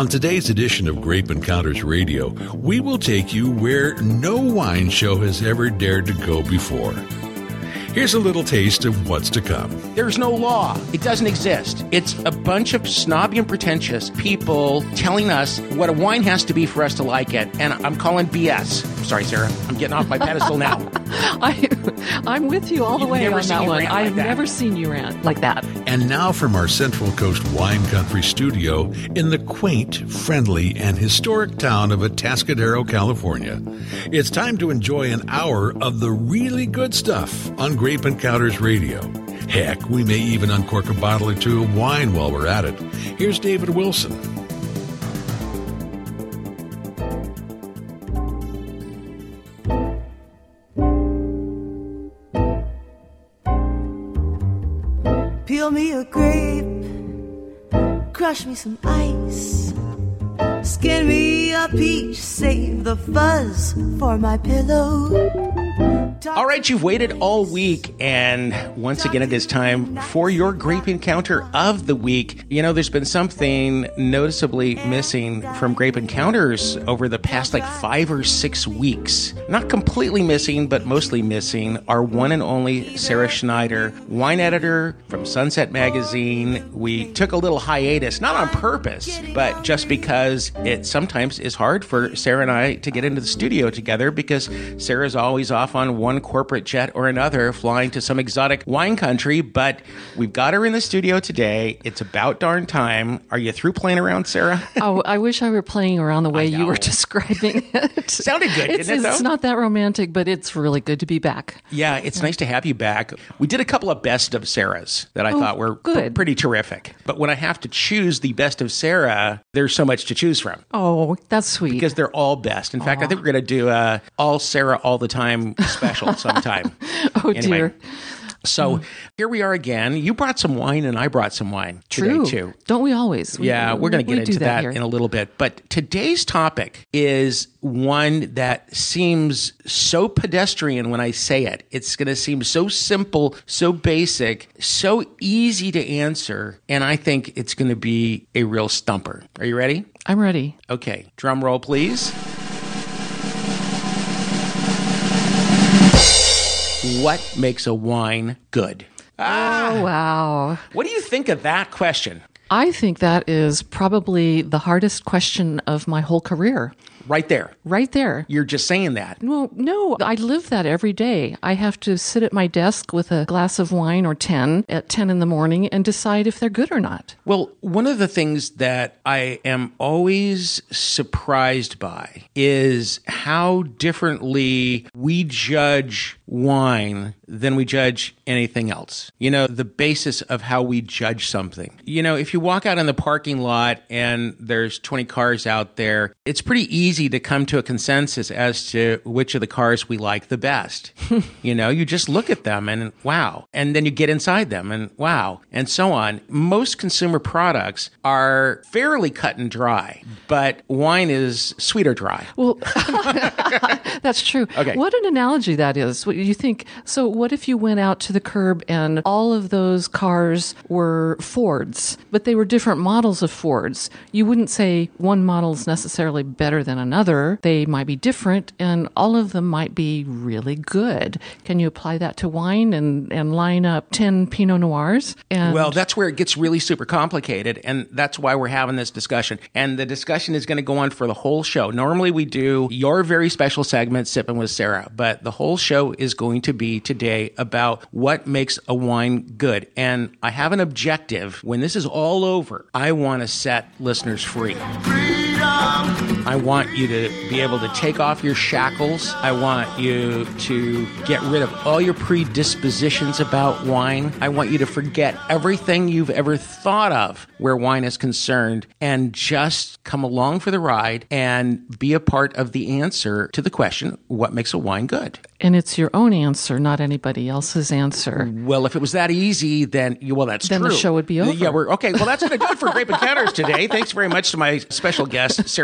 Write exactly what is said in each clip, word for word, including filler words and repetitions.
On today's edition of Grape Encounters Radio, we will take you where no wine show has ever dared to go before. Here's a little taste of what's to come. There's no law. It doesn't exist. It's a bunch of snobby and pretentious people telling us what a wine has to be for us to like it. And I'm calling B S. I'm sorry, Sarah. I'm getting off my pedestal now. I, I'm with you all the You've way never on seen that me one. rant like I've that. never seen you rant like that. And now from our Central Coast Wine Country studio in the quaint, friendly, and historic town of Atascadero, California, it's time to enjoy an hour of the really good stuff on Grape Encounters Radio. Heck, we may even uncork a bottle or two of wine while we're at it. Here's David Wilson. Peel me a grape, crush me some ice, skin me a peach, save the fuzz for my pillow. All right, you've waited all week, and once again it is time for your Grape Encounter of the week. You know, there's been something noticeably missing from Grape Encounters over the past like five or six weeks. Not completely missing, but mostly missing. Our one and only Sarah Schneider, wine editor from Sunset Magazine. We took a little hiatus, not on purpose, but just because it sometimes is hard for Sarah and I to get into the studio together because Sarah's always off on one corporate jet or another, flying to some exotic wine country, but we've got her in the studio today. It's about darn time. Are you through playing around, Sarah? Oh, I wish I were playing around the way you were describing it. Sounded good, it's, didn't it, It's though? not that romantic, but it's really good to be back. Yeah, it's nice to have you back. We did a couple of best of Sarahs that I Oh, thought were good. p- pretty terrific. But when I have to choose the best of Sarah, there's so much to choose from. Oh, that's sweet. Because they're all best. In fact, I think we're going to do a all Sarah all the time special sometime. oh, Anyway, dear. So here we are again. You brought some wine and I brought some wine True. today too. Don't we always? We- Yeah, we're going to we get do into that, here. in a little bit. But today's topic is one that seems so pedestrian when I say it. It's going to seem so simple, so basic, so easy to answer. And I think it's going to be a real stumper. Are you ready? I'm ready. Okay. Drum roll, please. What makes a wine good? Oh, wow. What do you think of that question? I think that is probably the hardest question of my whole career. Right there. Right there. You're just saying that. Well, no, I live that every day. I have to sit at my desk with a glass of wine or ten at ten in the morning and decide if they're good or not. Well, one of the things that I am always surprised by is how differently we judge wine than we judge anything else. You know, the basis of how we judge something. You know, if you walk out in the parking lot and there's twenty cars out there, it's pretty easy to come to a consensus as to which of the cars we like the best. You know, you just look at them and wow. And then you get inside them and wow. And so on. Most consumer products are fairly cut and dry, but wine is sweet or dry. Well, that's true. Okay. What an analogy that is. What you think, so what if you went out to the curb and all of those cars were Fords, but they were different models of Fords? You wouldn't say one model is necessarily better than another. They might be different, and all of them might be really good. Can you apply that to wine and, and line up ten Pinot Noirs? And Well, that's where it gets really super complicated, and that's why we're having this discussion. And the discussion is going to go on for the whole show. Normally we do your very special segment, Sipping with Sarah, but the whole show is going to be today about what makes a wine good. And I have an objective. When this is all over, I want to set listeners free. I want you to be able to take off your shackles. I want you to get rid of all your predispositions about wine. I want you to forget everything you've ever thought of where wine is concerned and just come along for the ride and be a part of the answer to the question, what makes a wine good? and it's your own answer, not anybody else's answer. Well, if it was that easy, then, well, that's Then true. the show would be over. Yeah, we're okay. Well, that's going to do it for Grape Encounters today. Thanks very much to my special guest, Sarah Schneider.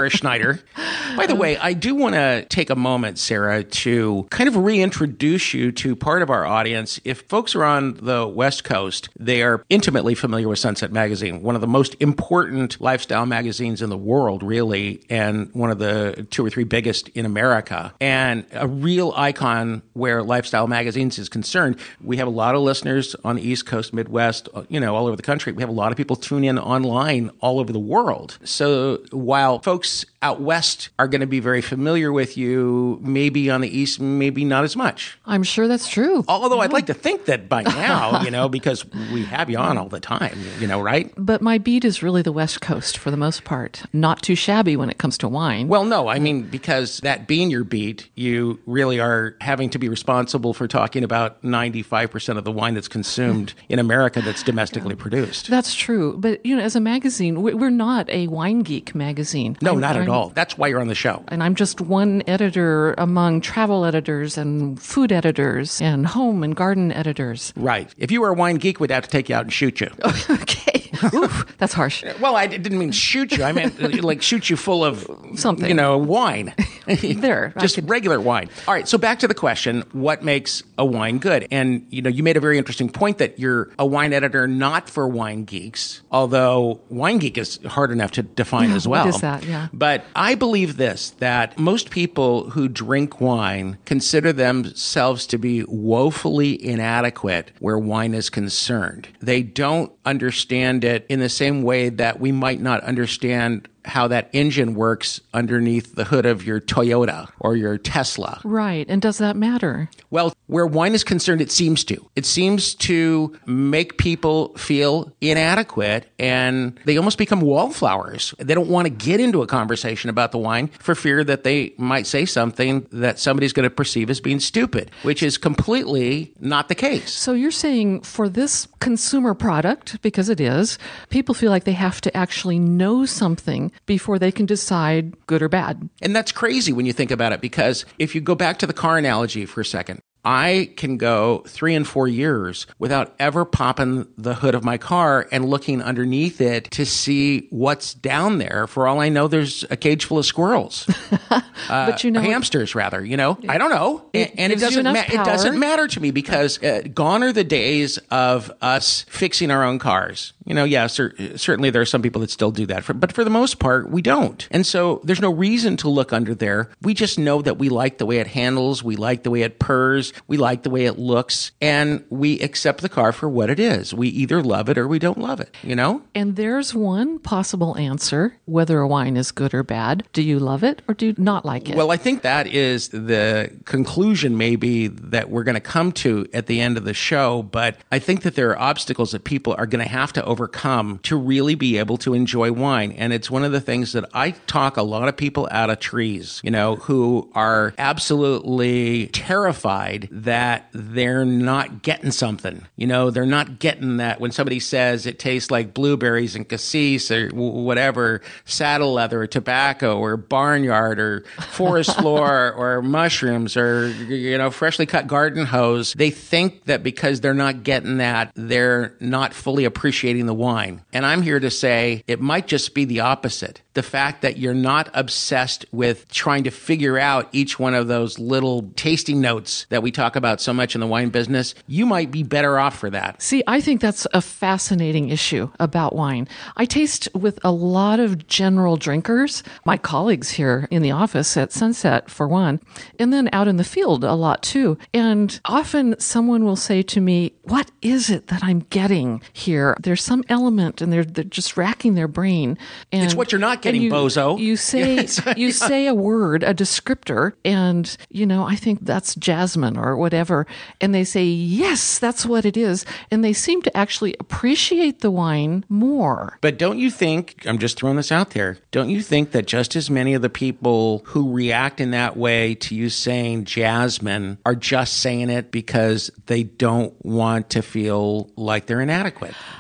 here. By the way, I do want to take a moment, Sarah, to kind of reintroduce you to part of our audience. If folks are on the West Coast, they are intimately familiar with Sunset Magazine, one of the most important lifestyle magazines in the world, really, and one of the two or three biggest in America, and a real icon where lifestyle magazines is concerned. We have a lot of listeners on the East Coast, Midwest, you know, all over the country. We have a lot of people tune in online all over the world. So while folks out West are going to be very familiar with you, maybe on the East, maybe not as much. I'm sure that's true. Although yeah. I'd like to think that by now, you know, because we have you on all the time, you know, right? But my beat is really the West Coast for the most part. Not too shabby when it comes to wine. Well, no, I mean, because that being your beat, you really are having to be responsible for talking about ninety-five percent of the wine that's consumed in America that's domestically produced. That's true. But, you know, as a magazine, we're not a wine geek magazine. No, I'm, not at I'm, all. That's why you're on the show. And I'm just one editor among travel editors and food editors and home and garden editors. Right. If you were a wine geek, we'd have to take you out and shoot you. Okay. Oof, that's harsh. Well, I didn't mean shoot you. I meant like shoot you full of something, you know, wine. There, just could... regular wine. All right. So back to the question: what makes a wine good? And you know, you made a very interesting point that you're a wine editor not for wine geeks. Although wine geek is hard enough to define yeah, as well. What is that? Yeah. But I believe this: that most people who drink wine consider themselves to be woefully inadequate where wine is concerned. They don't understand it in the same way that we might not understand how that engine works underneath the hood of your Toyota or your Tesla. Right. And does that matter? Well, where wine is concerned, it seems to. It seems to make people feel inadequate, and they almost become wallflowers. They don't want to get into a conversation about the wine for fear that they might say something that somebody's going to perceive as being stupid, which is completely not the case. So you're saying for this consumer product, because it is, people feel like they have to actually know something before they can decide good or bad. And that's crazy when you think about it, because if you go back to the car analogy for a second, I can go three and four years without ever popping the hood of my car and looking underneath it to see what's down there. For all I know, there's a cage full of squirrels, uh, but you know, hamsters rather. You know, I don't know, it and, and it doesn't. Ma- it doesn't matter to me because uh, gone are the days of us fixing our own cars. You know, yeah, cer- certainly there are some people that still do that, for, but for the most part, we don't. And so there's no reason to look under there. We just know that we like the way it handles, we like the way it purrs, we like the way it looks, and we accept the car for what it is. We either love it or we don't love it, you know? And there's one possible answer, whether a wine is good or bad. Do you love it or do you not like it? Well, I think that is the conclusion maybe that we're going to come to at the end of the show, but I think that there are obstacles that people are going to have to overcome overcome to really be able to enjoy wine. And it's one of the things that I talk a lot of people out of trees, you know, who are absolutely terrified that they're not getting something. You know, they're not getting that when somebody says it tastes like blueberries and cassis or whatever, saddle leather or tobacco or barnyard or forest floor or mushrooms or, you know, freshly cut garden hose. They think that because they're not getting that, they're not fully appreciating the wine. And I'm here to say it might just be the opposite. The fact that you're not obsessed with trying to figure out each one of those little tasting notes that we talk about so much in the wine business, you might be better off for that. See, I think that's a fascinating issue about wine. I taste with a lot of general drinkers, my colleagues here in the office at Sunset for one, and then out in the field a lot too. And often someone will say to me, what is it that I'm getting here? There's some element and they're, they're just racking their brain. And, it's what you're not getting, you, bozo. You say, yes. you say a word, a descriptor, and, you know, I think that's jasmine or whatever. And they say, yes, that's what it is. And they seem to actually appreciate the wine more. But don't you think, I'm just throwing this out there, don't you think that just as many of the people who react in that way to you saying jasmine are just saying it because they don't want to feel like they're inadequate? I do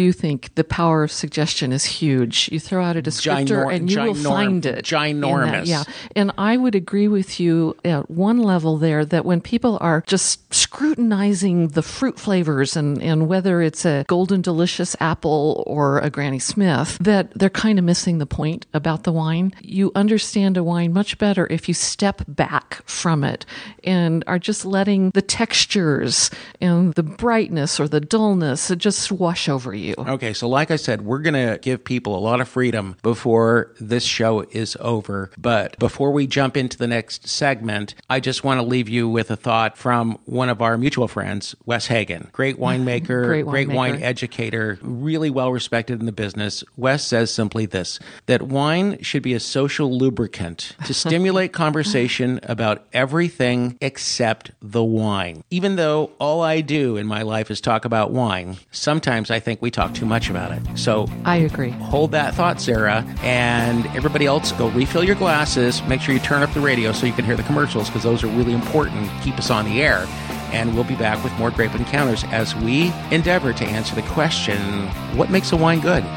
do think the power of suggestion is huge. You throw out a descriptor Ginor- and you ginorm- will find it. Ginormous. in that. Yeah. And I would agree with you at one level there that when people are just scrutinizing the fruit flavors and, and whether it's a Golden Delicious apple or a Granny Smith, that they're kind of missing the point about the wine. You understand a wine much better if you step back from it and are just letting the textures and the brightness or the dullness just wash over you. Okay, so like I said, we're going to give people a lot of freedom before this show is over. But before we jump into the next segment, I just want to leave you with a thought from one of our mutual friends, Wes Hagen. Great winemaker, Great great winemaker. wine educator, really well respected in the business. Wes says simply this, that wine should be a social lubricant to stimulate conversation about everything except the wine. Even though all I do in my life is talk about wine, sometimes I think we talk too much about it. So I agree. hold that thought, Sarah, and everybody else, go refill your glasses. Make sure you turn up the radio so you can hear the commercials, because those are really important. Keep us on the air. And we'll be back with more Grape Encounters as we endeavor to answer the question, what makes a wine good?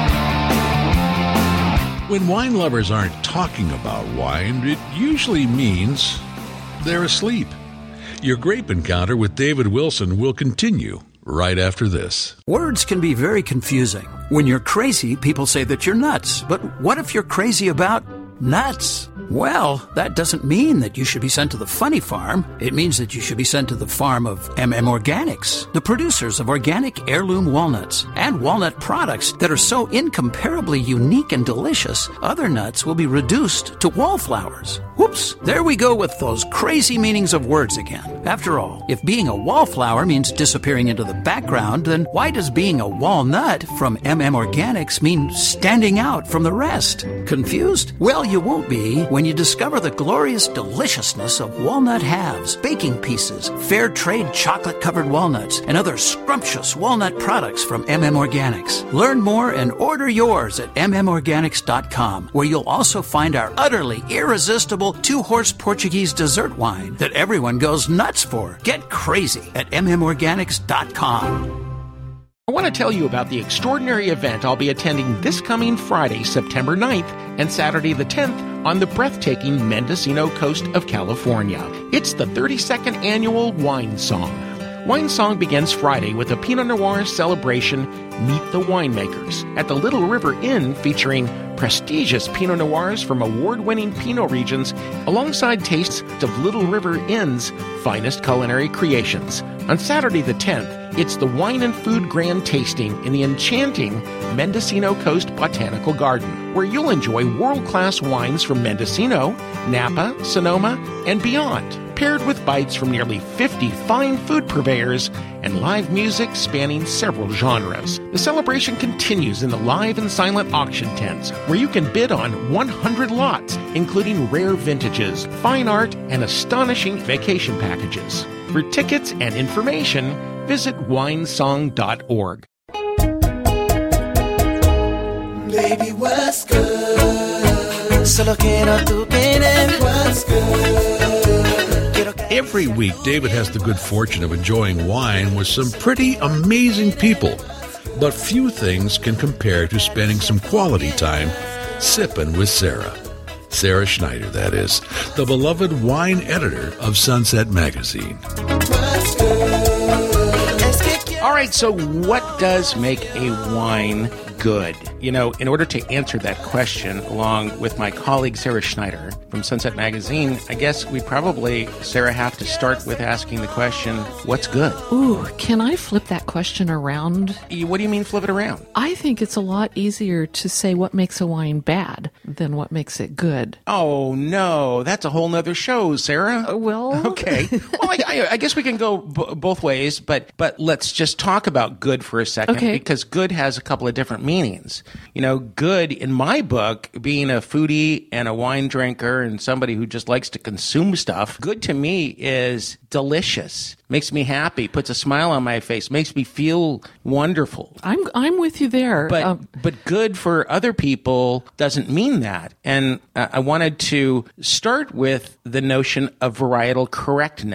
When wine lovers aren't talking about wine, it usually means they're asleep. Your Grape Encounter with David Wilson will continue right after this. Words can be very confusing. When you're crazy, people say that you're nuts. But what if you're crazy about nuts? Well, that doesn't mean that you should be sent to the funny farm. It means that you should be sent to the farm of M M Organics, the producers of organic heirloom walnuts and walnut products that are so incomparably unique and delicious, other nuts will be reduced to wallflowers. Whoops, there we go with those crazy meanings of words again. After all, if being a wallflower means disappearing into the background, then why does being a walnut from M M Organics mean standing out from the rest? Confused? Well, you won't be when you discover the glorious deliciousness of walnut halves, baking pieces, fair trade chocolate-covered walnuts, and other scrumptious walnut products from M M Organics. Learn more and order yours at m m organics dot com, where you'll also find our utterly irresistible two-horse Portuguese dessert wine that everyone goes nuts for. Get crazy at m m organics dot com. I want to tell you about the extraordinary event I'll be attending this coming Friday, September ninth, and Saturday the tenth on the breathtaking Mendocino coast of California. It's the thirty-second annual Wine Song. Wine Song begins Friday with a Pinot Noir celebration, Meet the Winemakers, at the Little River Inn, featuring prestigious Pinot Noirs from award-winning Pinot regions, alongside tastes of Little River Inn's finest culinary creations. On Saturday the tenth, it's the Wine and Food Grand Tasting in the enchanting Mendocino Coast Botanical Garden, where you'll enjoy world-class wines from Mendocino, Napa, Sonoma, and beyond, paired with bites from nearly fifty fine food purveyors and live music spanning several genres. The celebration continues in the live and silent auction tents, where you can bid on one hundred lots, including rare vintages, fine art, and astonishing vacation packages. For tickets and information, visit wine song dot org. Baby, what's good? Solo quiero tu querer. What's good? Every week, David has the good fortune of enjoying wine with some pretty amazing people. But few things can compare to spending some quality time sipping with Sarah. Sarah Schneider, that is, the beloved wine editor of Sunset Magazine. All right, so what does make a wine good? You know, in order to answer that question, along with my colleague Sarah Schneider from Sunset Magazine, I guess we probably, Sarah, have to start with asking the question, what's good? Ooh, can I flip that question around? You- What do you mean flip it around? I think it's a lot easier to say what makes a wine bad than what makes it good. Oh, no, that's a whole nother show, Sarah. Uh, well... Okay. Well, I, I, I guess we can go b- both ways, but but let's just talk about good for a second, Okay. because good has a couple of different meanings. You know, good in my book, being a foodie and a wine drinker and somebody who just likes to consume stuff, good to me is delicious, makes me happy, puts a smile on my face, makes me feel wonderful. I'm I'm with you there. But Um, but good for other people doesn't mean that. And uh, I wanted to start with the notion of varietal correctness.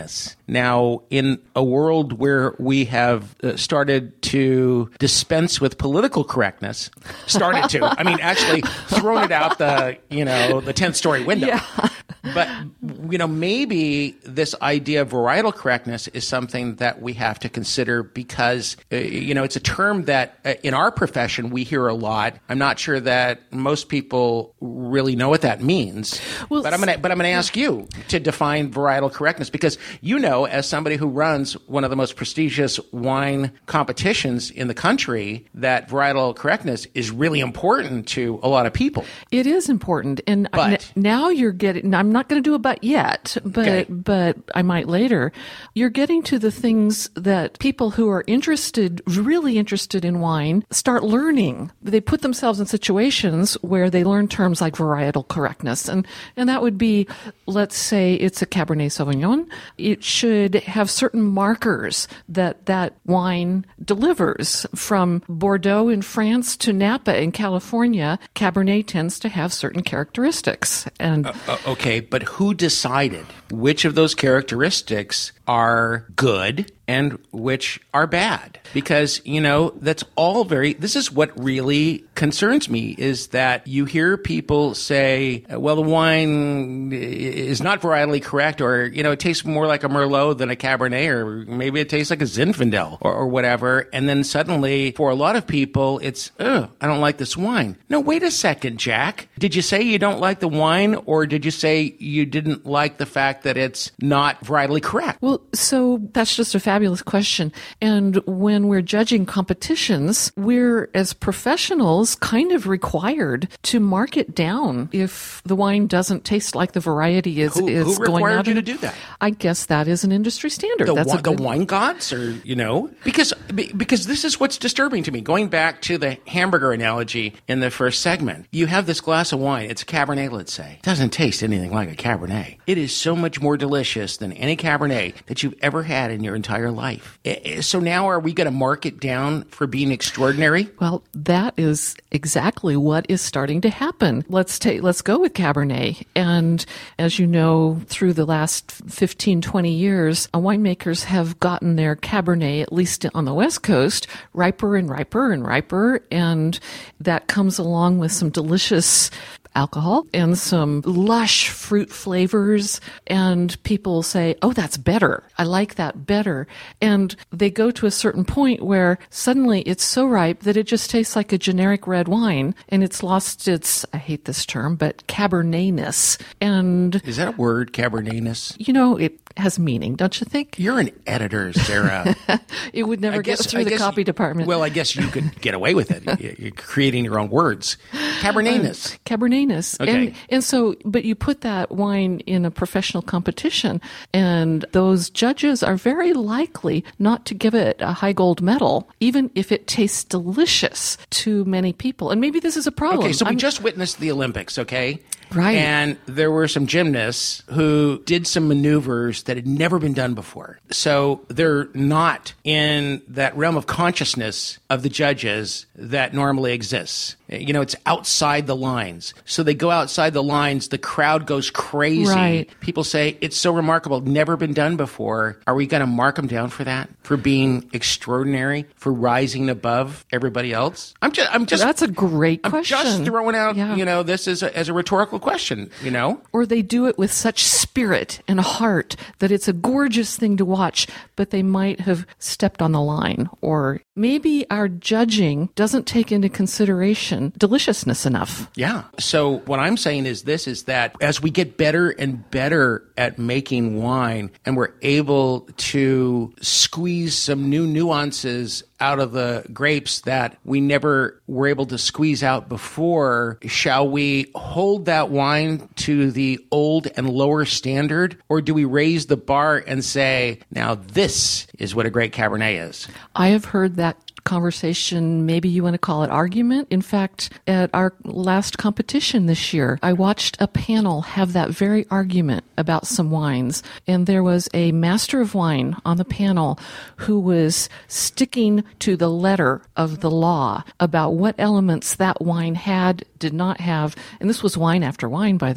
Now, in a world where we have uh, started to dispense with political correctness, started to, I mean, actually thrown it out the, you know, the tenth story window. Yeah. But, you know, maybe this idea of varietal correctness is something that we have to consider because, uh, you know, it's a term that uh, in our profession we hear a lot. I'm not sure that most people really know what that means. Well, but I'm going to but I'm going to ask you to define varietal correctness because you know, as somebody who runs one of the most prestigious wine competitions in the country, that varietal correctness is really important to a lot of people. It is important. And But- n- now you're getting, I'm not going to do a but yet, but, Okay. but I might later. You're getting to the things that people who are interested, really interested in wine, start learning. They put themselves in situations where they learn terms like varietal correctness. And, and that would be, let's say it's a Cabernet Sauvignon. It should have certain markers that that wine delivers. From Bordeaux in France to Napa in California, Cabernet tends to have certain characteristics. And Uh, okay, but who decided which of those characteristics are good and which are bad? Because, you know, that's all very, this is what really concerns me is that you hear people say, well, the wine is not varietally correct, or, you know, it tastes more like a Merlot than a Cabernet, or maybe it tastes like a Zinfandel or, or whatever. And then suddenly, for a lot of people, it's, oh, I don't like this wine. No, wait a second, Jack. Did you say you don't like the wine, or did you say you didn't like the fact that it's not varietally correct? well, so that's just a fabulous question. And when we're judging competitions, we're, as professionals, kind of required to mark it down if the wine doesn't taste like the variety is, Who- is who going required out. you in- to do that? I guess that is an industry standard. The, That's wi- a good, the wine gods, or, you know, because be- because this is what's disturbing to me. Going back to the hamburger analogy in the first segment, you have this glass of wine. It's a Cabernet, let's say. It doesn't taste anything like a Cabernet. It is so much more delicious than any Cabernet that you've ever had in your entire life. I- I- So now are we going to mark it down for being extraordinary? Well, that is exactly what is starting to happen. Let's take, let's go with Cabernet. And as you know, through the last fifteen, twenty years, uh, winemakers have gotten their Cabernet, at least on the West Coast, riper and riper and riper. And that comes along with some delicious alcohol and some lush fruit flavors, and people say, oh, that's better. I like that better. And they go to a certain point where suddenly it's so ripe that it just tastes like a generic red wine, and it's lost its, I hate this term, but Cabernetness. And, Is that a word, Cabernetness? you know, it has meaning, don't you think? You're an editor, Sarah. It would never I get guess- through I the guess copy you- department. Well, I guess you could get away with it. You- You're creating your own words. Cabernetness. Cabernetness. Okay. And, and so, but you put that wine in a professional competition, and those judges are very likely not to give it a high gold medal, even if it tastes delicious to many people. And maybe this is a problem. Okay, so we I'm- just witnessed the Olympics, okay? Right. And there were some gymnasts who did some maneuvers that had never been done before. So they're not in that realm of consciousness of the judges that normally exists. You know, it's outside the lines. So they go outside the lines, the crowd goes crazy. Right. People say, it's so remarkable, never been done before. Are we going to mark them down for that? For being extraordinary? For rising above everybody else? I'm just, I'm just, That's a great I'm question. just throwing out, Yeah. you know, this as a, as a rhetorical question, you know? Or they do it with such spirit and heart that it's a gorgeous thing to watch, but they might have stepped on the line. Or maybe our judging doesn't take into consideration deliciousness enough. Yeah. So what I'm saying is this, is that as we get better and better at making wine, and we're able to squeeze some new nuances out of the grapes that we never were able to squeeze out before, shall we hold that wine to the old and lower standard? Or do we raise the bar and say, now this is what a great Cabernet is? I have heard that conversation, maybe you want to call it argument. In fact, at our last competition this year, I watched a panel have that very argument about some wines. And there was a master of wine on the panel who was sticking to the letter of the law about what elements that wine had, did not have. And this was wine after wine, by the way.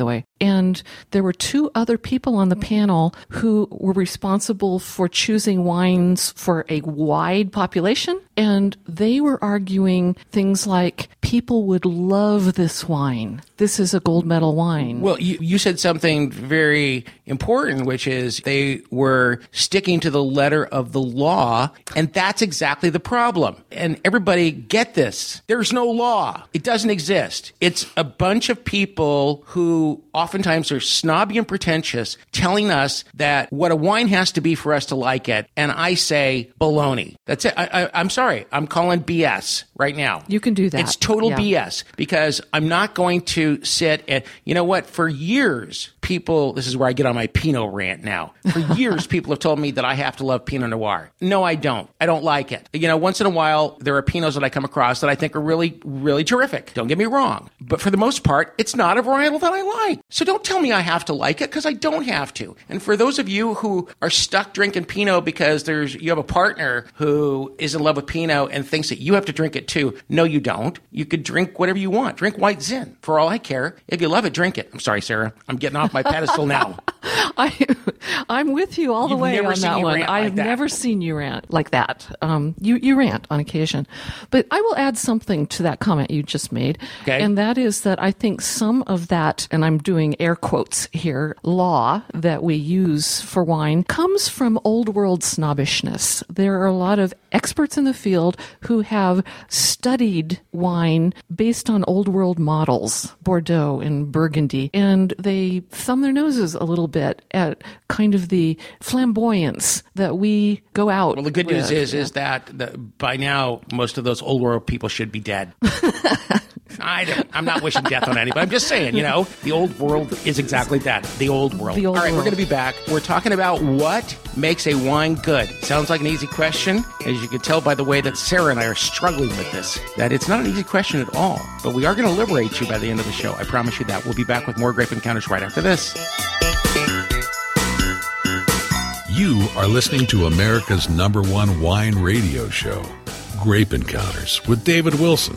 And there were two other people on the panel who were responsible for choosing wines for a wide population. And they were arguing things like, people would love this wine. This is a gold medal wine. Well, you, you said something very important, which is they were sticking to the letter of the law, and that's exactly the problem. And everybody get this. There's no law. It doesn't exist. It's a bunch of people who oftentimes are snobby and pretentious telling us that what a wine has to be for us to like it. And I say baloney. That's it. I, I, I'm sorry. I'm calling B S right now. You can do that. It's total yeah. B S, because I'm not going to sit and, you know what, for years, people, this is where I get on my Pinot rant now. For years, people have told me that I have to love Pinot Noir. No, I don't. I don't like it. You know, once in a while, there are Pinots that I come across that I think are really, really terrific. Don't get me wrong. But for the most part, it's not a varietal that I like. So don't tell me I have to like it, because I don't have to. And for those of you who are stuck drinking Pinot because there's you have a partner who is in love with Pinot and thinks that you have to drink it too, no, you don't. You could drink whatever you want. Drink White Zin. For all I care. If you love it, drink it. I'm sorry, Sarah. I'm getting off my pedestal now. I, I'm with you all the You've way never on seen that me one. rant I like have that. never seen you rant like that. Um, you, you rant on occasion. But I will add something to that comment you just made. Okay. And that is that I think some of that, and I'm doing air quotes here, law that we use for wine comes from old world snobbishness. There are a lot of experts in the field who have studied wine based on old world models, Bordeaux and Burgundy, and they thumb their noses a little bit at kind of the flamboyance that we go out. Well, the good news with. is, is that the, by now, most of those old world people should be dead. I don't, I'm not wishing death on anybody. I'm just saying, you know, the old world is exactly that, the old world. The old All right, world. we're going to be back. We're talking about what makes a wine good. Sounds like an easy question. As you can tell by the way that Sarah and I are struggling with this, that it's not an easy question at all. But we are going to liberate you by the end of the show. I promise you that. We'll be back with more Grape Encounters right after this. You are listening to America's number one wine radio show, Grape Encounters with David Wilson.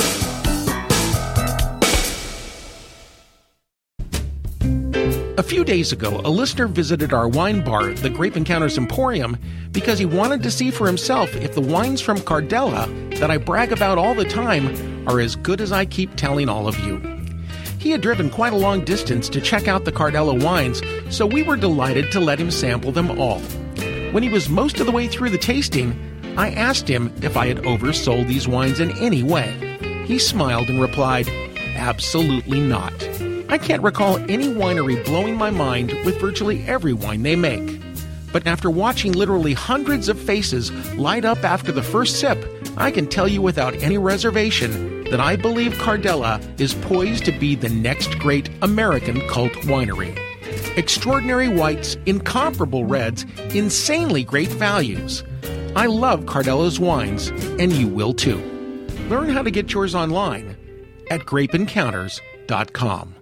A few days ago, a listener visited our wine bar, the Grape Encounters Emporium, because he wanted to see for himself if the wines from Cardella that I brag about all the time are as good as I keep telling all of you. He had driven quite a long distance to check out the Cardella wines, so we were delighted to let him sample them all. When he was most of the way through the tasting, I asked him if I had oversold these wines in any way. He smiled and replied, "Absolutely not. I can't recall any winery blowing my mind with virtually every wine they make. But after watching literally hundreds of faces light up after the first sip, I can tell you without any reservation that I believe Cardella is poised to be the next great American cult winery. Extraordinary whites, incomparable reds, insanely great values. I love Cardella's wines, and you will too. Learn how to get yours online at grape encounters dot com.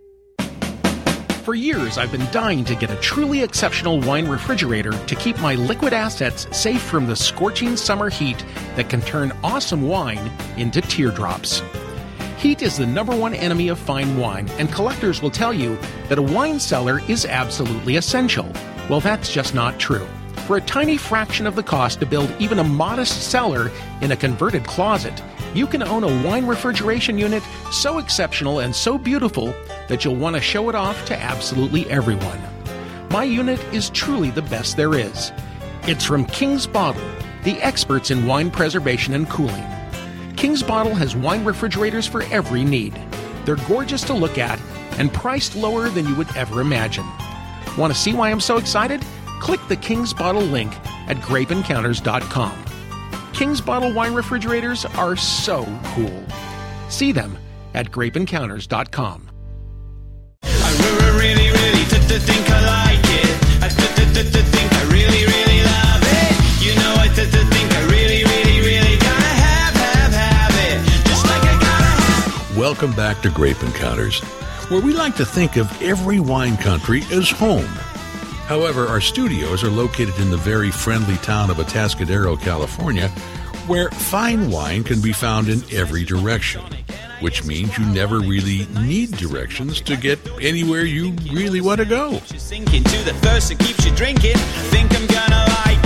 For years, I've been dying to get a truly exceptional wine refrigerator to keep my liquid assets safe from the scorching summer heat that can turn awesome wine into teardrops. Heat is the number one enemy of fine wine, and collectors will tell you that a wine cellar is absolutely essential. Well, that's just not true. For a tiny fraction of the cost to build even a modest cellar in a converted closet, you can own a wine refrigeration unit so exceptional and so beautiful that you'll want to show it off to absolutely everyone. My unit is truly the best there is. It's from King's Bottle, the experts in wine preservation and cooling. King's Bottle has wine refrigerators for every need. They're gorgeous to look at and priced lower than you would ever imagine. Want to see why I'm so excited? Click the King's Bottle link at grape encounters dot com. King's Bottle wine refrigerators are so cool. See them at grape encounters dot com. I really, really, really think I like it. I think I really, really love it. You know, I think I really, really, really gotta have, have, have it. Just like I gotta have. Welcome back to Grape Encounters, where we like to think of every wine country as home. However, our studios are located in the very friendly town of Atascadero, California, where fine wine can be found in every direction. which means you never really need directions to get anywhere you really want to go. You sink into the thirst that keeps you drinking. I think I'm gonna like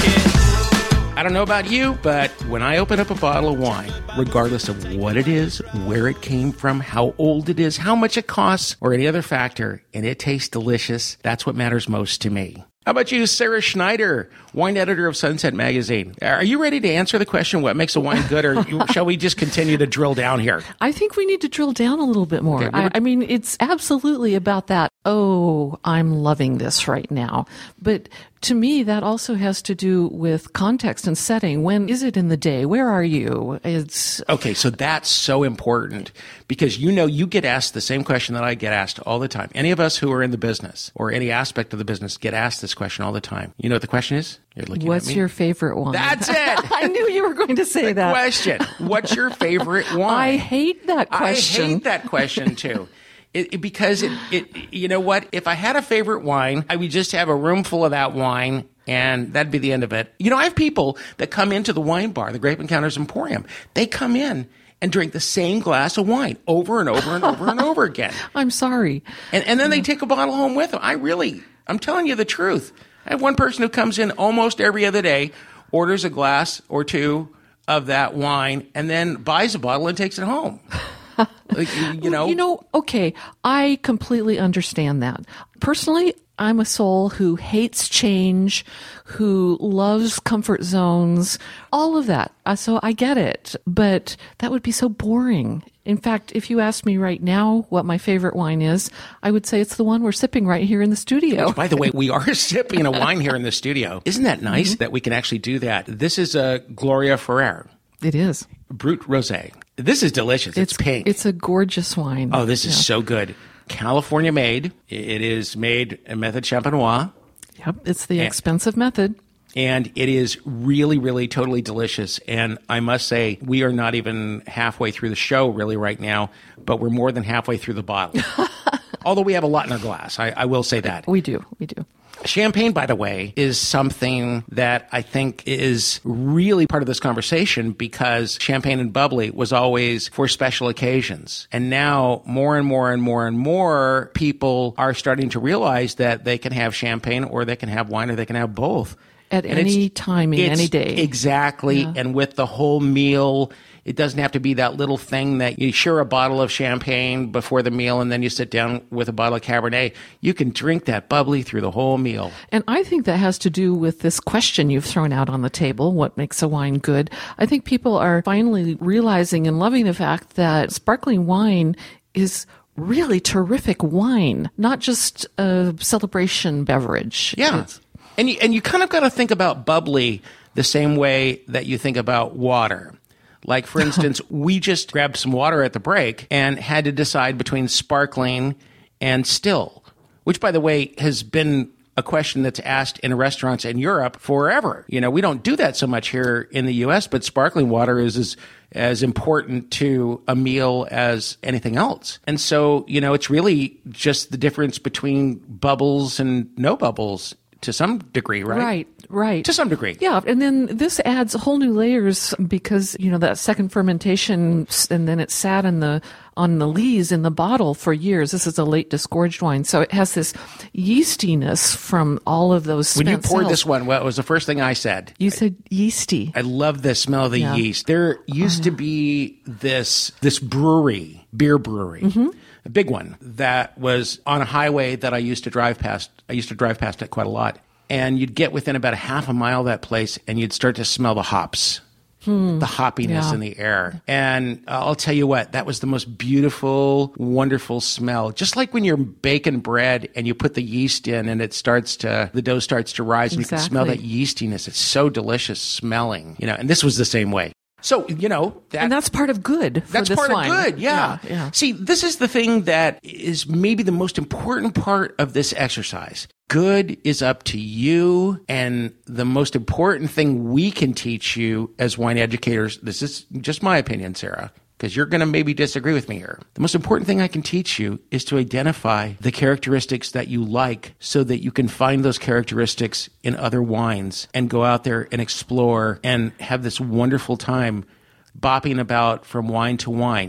it. I don't know about you, but when I open up a bottle of wine, regardless of what it is, where it came from, how old it is, how much it costs, or any other factor, and it tastes delicious, that's what matters most to me. How about you, Sarah Schneider, wine editor of Sunset Magazine? Are you ready to answer the question, what makes a wine good, or shall we just continue to drill down here? I think we need to drill down a little bit more. Okay, I, I mean, it's absolutely about that, oh, I'm loving this right now. But to me, that also has to do with context and setting. When is it in the day? Where are you? It's Okay, so that's so important because you know you get asked the same question that I get asked all the time. Any of us who are in the business or any aspect of the business get asked this question all the time. You know what the question is? You're looking What's at me. your favorite one? That's it. I knew you were going to say The that. question. What's your favorite wine? I hate that question. I hate that question too. It, it, because it, it, you know what? If I had a favorite wine, I would just have a room full of that wine, and that'd be the end of it. You know, I have people that come into the wine bar, the Grape Encounters Emporium. They come in and drink the same glass of wine over and over and over and over again. I'm sorry. And, and then they take a bottle home with them. I really, I'm telling you the truth. I have one person who comes in almost every other day, orders a glass or two of that wine, and then buys a bottle and takes it home. Like, you know, You know, okay, I completely understand that. Personally, I'm a soul who hates change, who loves comfort zones, all of that. Uh, so I get it, but that would be so boring. In fact, if you asked me right now what my favorite wine is, I would say it's the one we're sipping right here in the studio. By the way, we are sipping a wine here in the studio. Isn't that nice mm-hmm. that we can actually do that? This is a Gloria Ferrer. It is. Brut Rosé. This is delicious. It's, it's pink. It's a gorgeous wine. Oh, this is yeah. so good. California made. It is made in method champenois. Yep, it's the and, expensive method. And it is really, really, totally delicious. And I must say, we are not even halfway through the show really right now, but we're more than halfway through the bottle. Although we have a lot in our glass. I, I will say that. We do. We do. Champagne, by the way, is something that I think is really part of this conversation because champagne and bubbly was always for special occasions. And now more and more and more and more people are starting to realize that they can have champagne or they can have wine or they can have both. At and any timing, any day. Exactly. Yeah. And with the whole meal, it doesn't have to be that little thing that you share a bottle of champagne before the meal and then you sit down with a bottle of Cabernet. You can drink that bubbly through the whole meal. And I think that has to do with this question you've thrown out on the table, what makes a wine good? I think people are finally realizing and loving the fact that sparkling wine is really terrific wine, not just a celebration beverage. Yeah. It's, And you, and you kind of got to think about bubbly the same way that you think about water. Like, for instance, we just grabbed some water at the break and had to decide between sparkling and still, which, by the way, has been a question that's asked in restaurants in Europe forever. You know, we don't do that so much here in the U S, but sparkling water is as, as important to a meal as anything else. And so, you know, it's really just the difference between bubbles and no bubbles to some degree, right? Right, right. To some degree. Yeah, and then this adds whole new layers because, you know, that second fermentation, and then it sat in the on the lees in the bottle for years. This is a late disgorged wine. So it has this yeastiness from all of those When you spent poured cells. this one, what was the first thing I said? You said yeasty. I love the smell of the Yeah. yeast. There used Oh, to yeah. be this this brewery, beer brewery, Mm-hmm. a big one that was on a highway that I used to drive past. I used to drive past it quite a lot. And you'd get within about a half a mile of that place and you'd start to smell the hops, the hoppiness Yeah. in the air. And I'll tell you what, that was the most beautiful, wonderful smell. Just like when you're baking bread and you put the yeast in and it starts to, the dough starts to rise and you can smell that Exactly. yeastiness. It's so delicious smelling, you know, and this was the same way. So, you know, that, And that's part of good for that's this part wine. of good, yeah. yeah. yeah. See, this is the thing that is maybe the most important part of this exercise. Good is up to you, and the most important thing we can teach you as wine educators, this is just my opinion, Sarah, because you're going to maybe disagree with me here. The most important thing I can teach you is to identify the characteristics that you like so that you can find those characteristics in other wines and go out there and explore and have this wonderful time bopping about from wine to wine.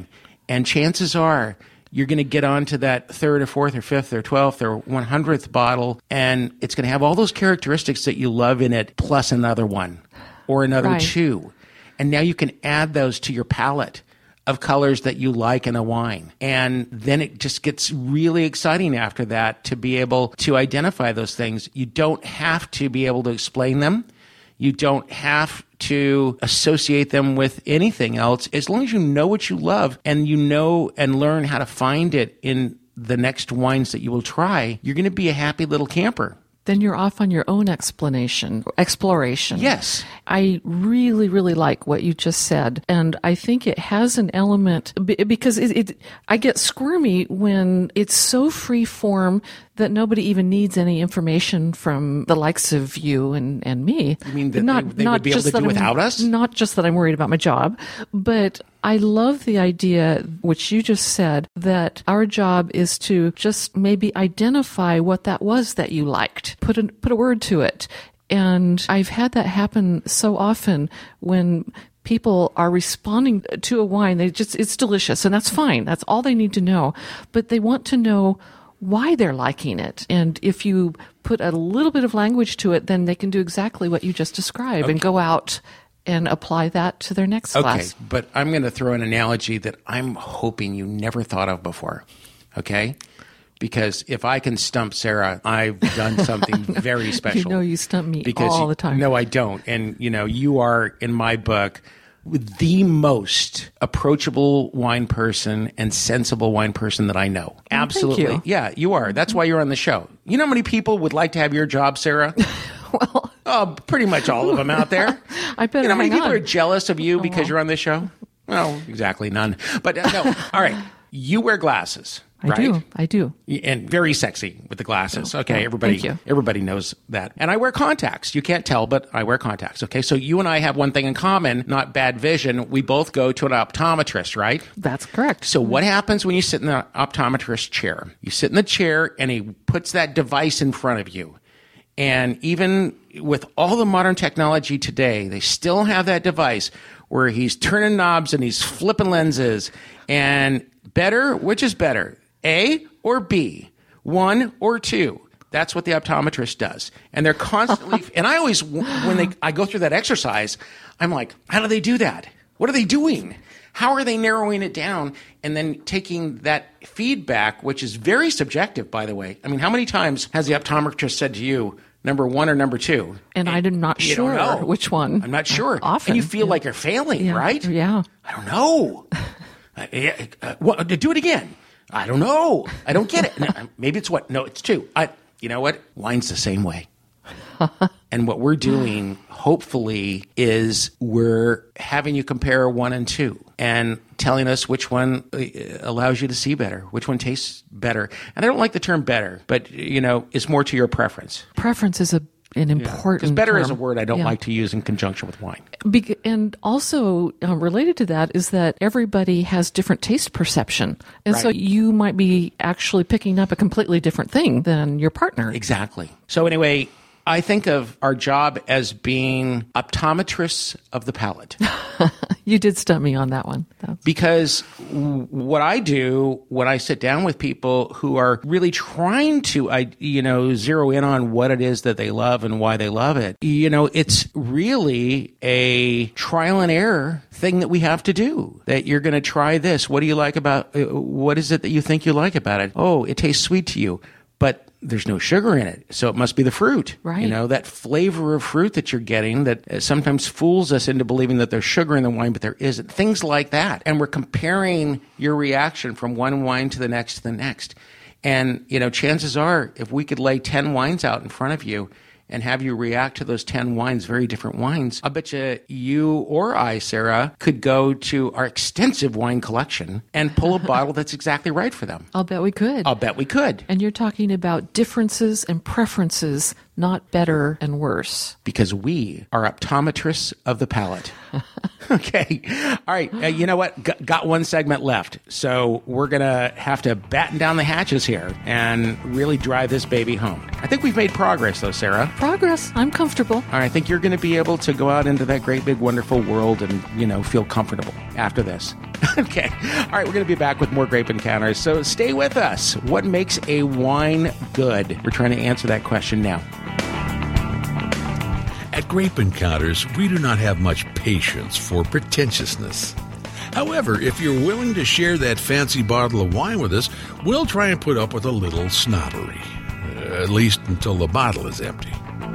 And chances are you're going to get onto that third or fourth or fifth or twelfth or one hundredth bottle, and it's going to have all those characteristics that you love in it, plus another one or another Right. two. And now you can add those to your palette of colors that you like in a wine. And then it just gets really exciting after that to be able to identify those things. You don't have to be able to explain them. You don't have to associate them with anything else. As long as you know what you love and you know and learn how to find it in the next wines that you will try, you're going to be a happy little camper. Then you're off on your own explanation, exploration. Yes. I really, really like what you just said. And I think it has an element b- because it, it, I get squirmy when it's so free form that nobody even needs any information from the likes of you and, and me. You mean that they- they would be able just to do that I'm- without us? Not just that I'm worried about my job, but I love the idea, which you just said, that our job is to just maybe identify what that was that you liked, put a, put a word to it. And I've had that happen so often when people are responding to a wine. They just, it's delicious, and that's fine. That's all they need to know. But they want to know why they're liking it. And if you put a little bit of language to it, then they can do exactly what you just described and go out and apply that to their next Okay, glass. but I'm going to throw an analogy that I'm hoping you never thought of before, okay? Because if I can stump Sarah, I've done something very special. You know you stump me Because all you- the time. No, I don't. And, you know, you are, in my book, the most approachable wine person and sensible wine person that I know. Absolutely. you. Yeah, you are. That's why you're on the show. You know how many people would like to have your job, Sarah? Well, Oh, pretty much all of them out there. I better You know how many hang people on. are jealous of you because you're on this show? No, exactly none. But uh, no. All right. You wear glasses, I right? do. I do. And very sexy with the glasses. Okay, yeah. everybody Thank you. everybody knows that. And I wear contacts. You can't tell, but I wear contacts. Okay, so you and I have one thing in common, not bad vision. We both go to an optometrist, right? That's correct. So what happens when you sit in the optometrist chair? You sit in the chair and he puts that device in front of you. And even with all the modern technology today, they still have that device where he's turning knobs and he's flipping lenses. And better, which is better, A or B, one or two? That's what the optometrist does. And they're constantly, and I always, when they, I go through that exercise, I'm like, how do they do that? What are they doing? How are they narrowing it down and then taking that feedback, which is very subjective, by the way? I mean, how many times has the optometrist said to you, number one or number two? And I'm not You sure don't know. which one. I'm not sure. Often. And you feel yeah. like you're failing, Yeah. right? Yeah. I don't know. uh, yeah, uh, what, do it again. I don't know. I don't get it. No, maybe it's what? No, it's two. I, you know what? Wine's the same way. And what we're doing, hopefully, is we're having you compare one and two and telling us which one uh, allows you to see better, which one tastes better. And I don't like the term better, but, you know, it's more to your preference. Preference is a an Because important better term. is a word I don't Yeah. like to use in conjunction with wine. Be- and also um, related to that is that everybody has different taste perception. And so Right. you might be actually picking up a completely different thing than your partner. Exactly. So anyway, I think of our job as being optometrists of the palate. You did stump me on that one. That's- Because w- what I do when I sit down with people who are really trying to, I, you know, zero in on what it is that they love and why they love it, you know, it's really a trial and error thing that we have to do. That you're going to try this. What do you like about, uh, what is it that you think you like about it? Oh, it tastes sweet to you, but there's no sugar in it, so it must be the fruit. Right. You know, that flavor of fruit that you're getting that uh, sometimes fools us into believing that there's sugar in the wine, but there isn't. Things like that. And we're comparing your reaction from one wine to the next to the next. And, you know, chances are, if we could lay ten wines out in front of you and have you react to those ten wines, very different wines, I bet you you or I, Sarah, could go to our extensive wine collection and pull a bottle that's exactly right for them. I'll bet we could. I'll bet we could. And you're talking about differences and preferences, not better and worse. Because we are optometrists of the palate. Okay. All right. Uh, you know what? G- got one segment left. So we're going to have to batten down the hatches here and really drive this baby home. I think we've made progress, though, Sarah. Progress. I'm comfortable. All right, I think you're going to be able to go out into that great, big, wonderful world and, you know, feel comfortable after this. Okay. All right, we're going to be back with more Grape Encounters, so stay with us. What makes a wine good? We're trying to answer that question now. At Grape Encounters, we do not have much patience for pretentiousness. However, if you're willing to share that fancy bottle of wine with us, we'll try and put up with a little snobbery. Uh, at least until the bottle is empty.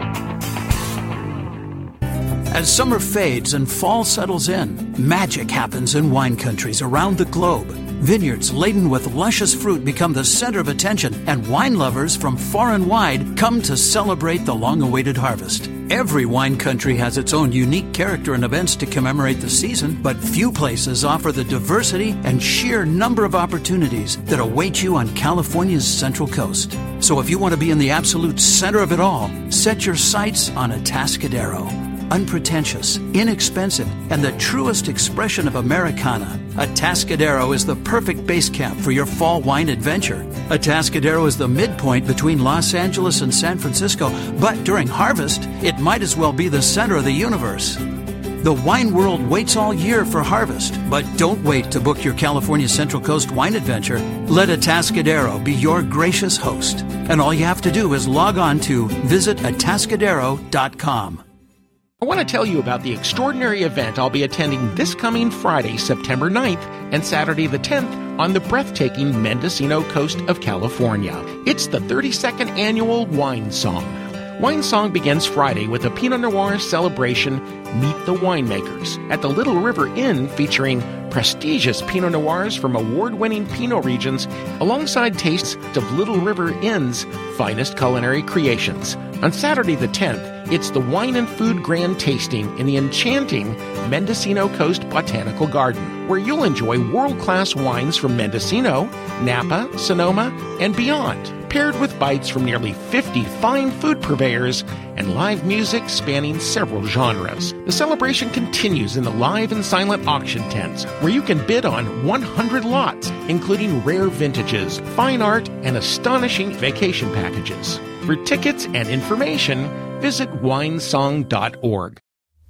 As summer fades and fall settles in, magic happens in wine countries around the globe. Vineyards laden with luscious fruit become the center of attention, and wine lovers from far and wide come to celebrate the long-awaited harvest. Every wine country has its own unique character and events to commemorate the season, but few places offer the diversity and sheer number of opportunities that await you on California's Central Coast. So if you want to be in the absolute center of it all, set your sights on Atascadero. Unpretentious, inexpensive, and the truest expression of Americana, Atascadero is the perfect base camp for your fall wine adventure. Atascadero is the midpoint between Los Angeles and San Francisco, but during harvest, it might as well be the center of the universe. The wine world waits all year for harvest, but don't wait to book your California Central Coast wine adventure. Let Atascadero be your gracious host, and all you have to do is log on to visit atascadero dot com. I want to tell you about the extraordinary event I'll be attending this coming Friday, September ninth, and Saturday the tenth on the breathtaking Mendocino coast of California. It's the thirty-second annual Wine Song. Wine Song begins Friday with a Pinot Noir celebration, Meet the Winemakers, at the Little River Inn, featuring prestigious Pinot Noirs from award-winning Pinot regions, alongside tastes of Little River Inn's finest culinary creations. On Saturday the tenth, it's the Wine and Food Grand Tasting in the enchanting Mendocino Coast Botanical Garden, where you'll enjoy world-class wines from Mendocino, Napa, Sonoma, and beyond, paired with bites from nearly fifty fine food purveyors and live music spanning several genres. The celebration continues in the live and silent auction tents, where you can bid on one hundred lots, including rare vintages, fine art, and astonishing vacation packages. For tickets and information, visit wine song dot org.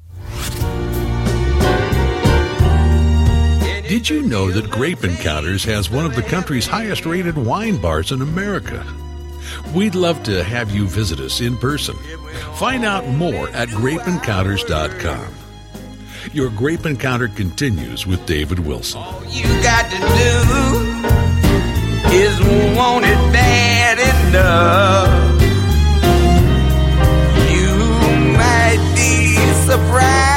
Did you know that Grape Encounters has one of the country's highest rated wine bars in America? We'd love to have you visit us in person. Find out more at grape encounters dot com. Your Grape Encounter continues with David Wilson. All you got to do is want it bad enough. You might be surprised.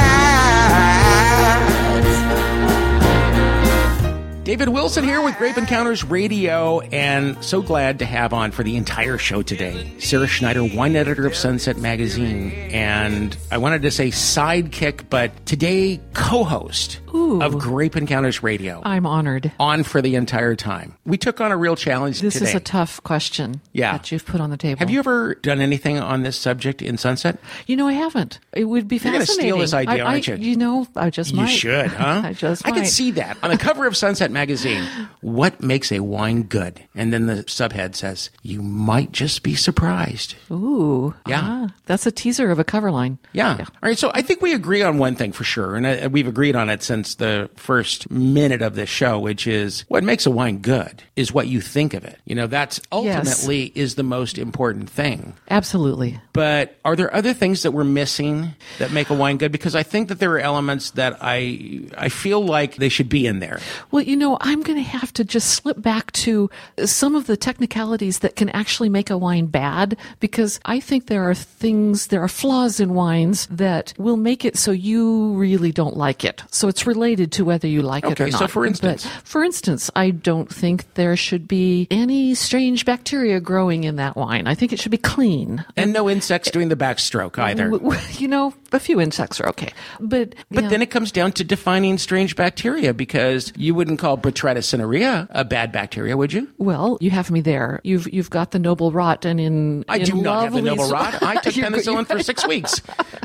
David Wilson here with Grape Encounters Radio, and so glad to have on for the entire show today Sarah Schneider, wine editor of Sunset Magazine, and I wanted to say sidekick, but today co-host Ooh. of Grape Encounters Radio. I'm honored. On for the entire time. We took on a real challenge This today. is a tough question Yeah. that you've put on the table. Have you ever done anything on this subject in Sunset? You know, I haven't. It would be You're going to fascinating. steal this idea, I, aren't I, you? You know, I just You might. should, huh? I just I might. could see that. On the cover of Sunset Magazine, what makes a wine good? And then the subhead says, you might just be surprised. Ooh. Yeah. Ah, that's a teaser of a cover line. Yeah. All right. So I think we agree on one thing for sure. And uh, we've agreed on it since the first minute of this show, which is what makes a wine good is what you think of it. You know, that's ultimately is the most important thing. Absolutely. But are there other things that we're missing that make a wine good? Because I think that there are elements that I I feel like they should be in there. Well, you know, I'm going to have to just slip back to some of the technicalities that can actually make a wine bad, because I think there are things, there are flaws in wines that will make it so you really don't like it. So it's related to whether you like it Okay, or not. so for instance? But for instance, I don't think there should be any strange bacteria growing in that wine. I think it should be clean. And no insects doing the backstroke either. W- w- You know, a few insects are okay. But But yeah. then it comes down to defining strange bacteria, because you wouldn't call Botrytis cinerea a bad bacteria, would you? Well, you have me there. You've you've got the noble rot, and in I in do not have the lovely noble s- rot. I took You- penicillin you- for six weeks.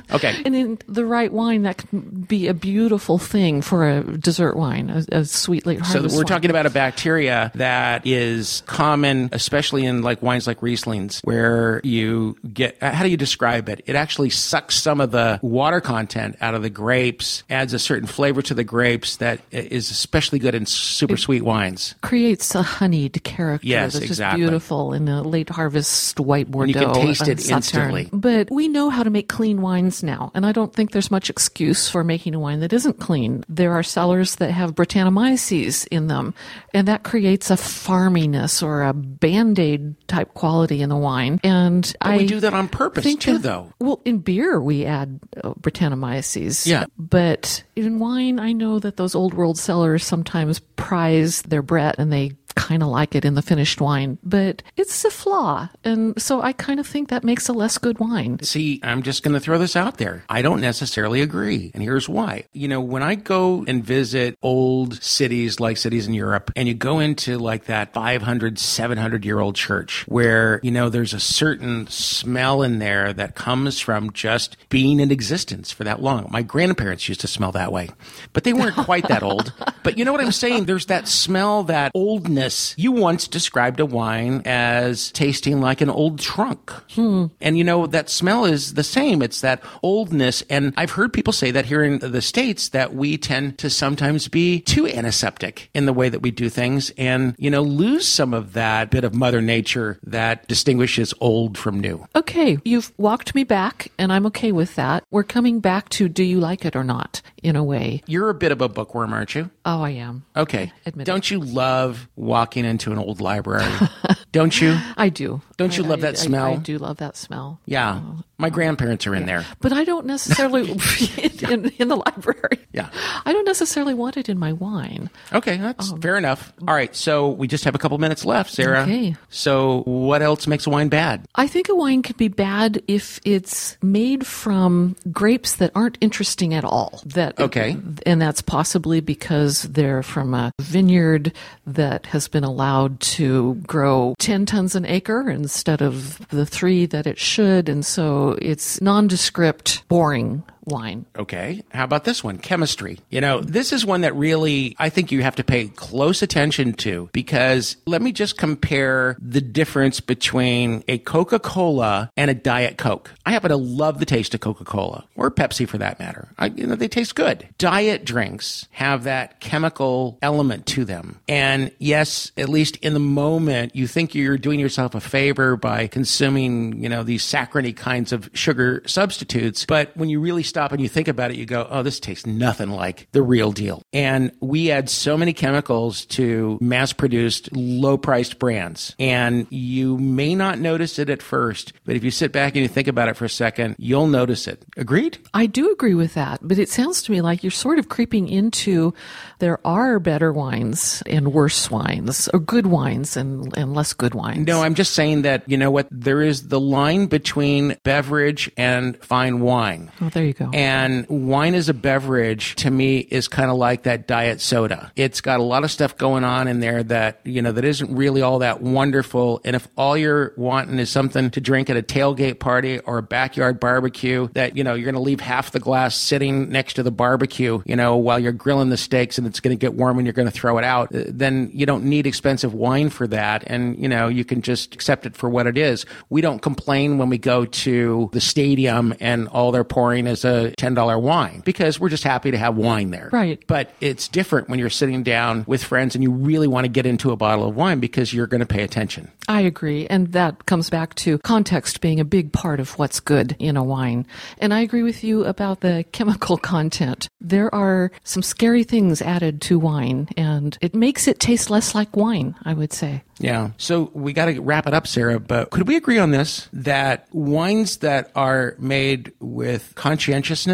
Okay. And in the right wine, that can be a beautiful thing for a dessert wine, a, a sweet late So harvest we're wine. talking about a bacteria that is common, especially in like wines like Rieslings, where you get, how do you describe it? It actually sucks some of the water content out of the grapes, adds a certain flavor to the grapes that is especially good in super sweet wines. Creates a honeyed character Yes, that's exactly. just beautiful in a late harvest white Bordeaux. And you can taste uh, it Sauternes. instantly. But we know how to make clean wines now, and I don't think there's much excuse for making a wine that isn't clean. There are cellars that have Brettanomyces in them, and that creates a farminess or a Band-Aid type quality in the wine. And But I we do that on purpose think too, that- though. Well, in beer we add uh, Brettanomyces. Yeah. But in wine, I know that those old world cellars sometimes prize their Brett and they kind of like it in the finished wine, but it's a flaw. And so I kind of think that makes a less good wine. See, I'm just going to throw this out there. I don't necessarily agree. And here's why. You know, when I go and visit old cities like cities in Europe, and you go into like that five hundred, seven hundred year old church where, you know, there's a certain smell in there that comes from just being in existence for that long. My grandparents used to smell that way, but they weren't quite that old. But you know what I'm saying? There's that smell, that oldness. You once described a wine as tasting like an old trunk. Hmm. And you know, that smell is the same. It's that oldness. And I've heard people say that here in the States that we tend to sometimes be too antiseptic in the way that we do things and, you know, lose some of that bit of Mother Nature that distinguishes old from new. Okay, you've walked me back, and I'm okay with that. We're coming back to do you like it or not, in a way. You're a bit of a bookworm, aren't you? Oh, I am. Okay. Admit it. Don't you love walking into an old library? Don't you? I do. Don't you I- love I- that I- smell? I, do love that smell. Yeah. My grandparents are in there. But I don't necessarily, in, in the library, Yeah. I don't necessarily want it in my wine. Okay, that's fair enough. All right, so we just have a couple minutes left, Sarah. Okay. So what else makes a wine bad? I think a wine can be bad if it's made from grapes that aren't interesting at all. That Okay. And that's possibly because they're from a vineyard that has been allowed to grow ten tons an acre instead of the three that it should. And so it's nondescript, boring wine. Okay. How about this one? Chemistry. You know, this is one that really I think you have to pay close attention to because let me just compare the difference between a Coca-Cola and a Diet Coke. I happen to love the taste of Coca-Cola or Pepsi for that matter. I, you know, they taste good. Diet drinks have that chemical element to them. And yes, at least in the moment, you think you're doing yourself a favor by consuming, you know, these saccharine kinds of sugar substitutes. But when you really stop and you think about it, you go, oh, this tastes nothing like the real deal. And we add so many chemicals to mass-produced, low-priced brands. And you may not notice it at first, but if you sit back and you think about it for a second, you'll notice it. Agreed? I do agree with that, but it sounds to me like you're sort of creeping into there are better wines and worse wines, or good wines and, and less good wines. No, I'm just saying that, you know what, there is the line between beverage and fine wine. Oh, there you go. And wine as a beverage, to me, is kind of like that diet soda. It's got a lot of stuff going on in there that, you know, that isn't really all that wonderful. And if all you're wanting is something to drink at a tailgate party or a backyard barbecue that, you know, you're going to leave half the glass sitting next to the barbecue, you know, while you're grilling the steaks and it's going to get warm and you're going to throw it out, then you don't need expensive wine for that. And, you know, you can just accept it for what it is. We don't complain when we go to the stadium and all they're pouring is a ten dollar wine because we're just happy to have wine there. Right. But it's different when you're sitting down with friends and you really want to get into a bottle of wine because you're going to pay attention. I agree. And that comes back to context being a big part of what's good in a wine. And I agree with you about the chemical content. There are some scary things added to wine, and it makes it taste less like wine, I would say. Yeah. So we got to wrap it up, Sarah, but could we agree on this, that wines that are made with conscientiousness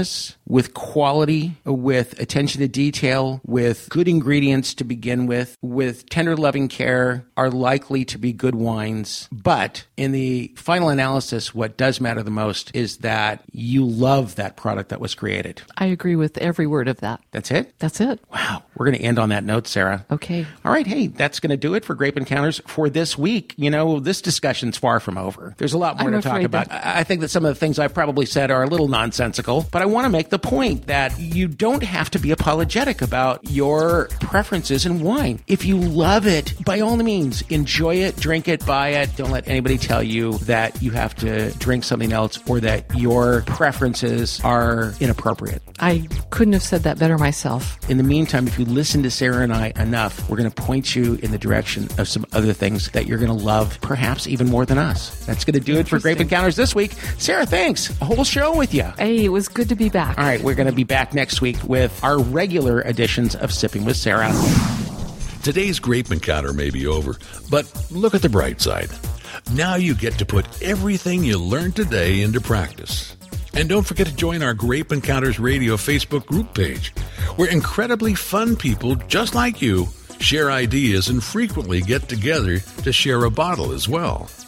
with quality, with attention to detail, with good ingredients to begin with, with tender loving care, are likely to be good wines. But in the final analysis, what does matter the most is that you love that product that was created. I agree with every word of that. That's it? That's it. Wow. We're going to end on that note, Sarah. Okay. All right. Hey, that's going to do it for Grape Encounters for this week. You know, this discussion's far from over. There's a lot more I'm to talk afraid about. that- I I think that some of the things I've probably said are a little nonsensical, but I want to make the point that you don't have to be apologetic about your preferences in wine. If you love it, by all means, enjoy it, drink it, buy it. Don't let anybody tell you that you have to drink something else or that your preferences are inappropriate. I couldn't have said that better myself. In the meantime, if you listen to Sarah and I enough, we're going to point you in the direction of some other things that you're going to love, perhaps even more than us. That's going to do it for Grape Encounters this week. Sarah, thanks. A whole show with you. Hey, it was good to be back. All right, we're going to be back next week with our regular editions of Sipping with Sarah. Today's Grape Encounter may be over, but look at the bright side. Now you get to put everything you learned today into practice. And don't forget to join our Grape Encounters Radio Facebook group page, where incredibly fun people just like you share ideas and frequently get together to share a bottle as well.